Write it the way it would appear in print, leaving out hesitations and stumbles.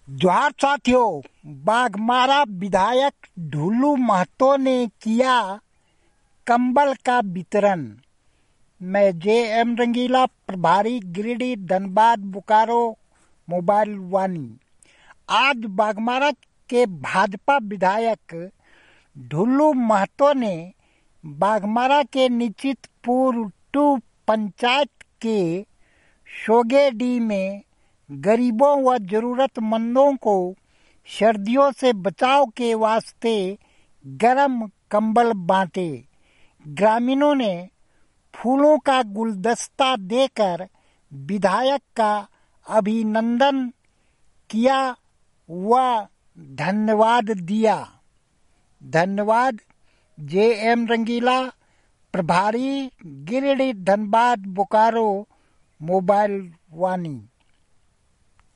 जोहार साथियों, बाघमारा विधायक ढुल्लू महतो ने किया कंबल का वितरण। मैं जे.एम. रंगीला, प्रभारी गिरिडीह, धनबाद, बोकारो, मोबाइल वानी। आज बाघमारा के भाजपा विधायक ढुल्लू महतो ने बाघमारा के निश्चितपुर 2 पंचायत के सोगेडीह में गरीबों व जरूरतमंदों को सर्दियों से बचाव के वास्ते गर्म कंबल बांटे। ग्रामीणों ने फूलों का गुलदस्ता देकर विधायक का अभिनंदन किया व धन्यवाद दिया। धन्यवाद। जे.एम. रंगीला, प्रभारी गिरिडीह, धनबाद, बोकारो, मोबाइल वानी।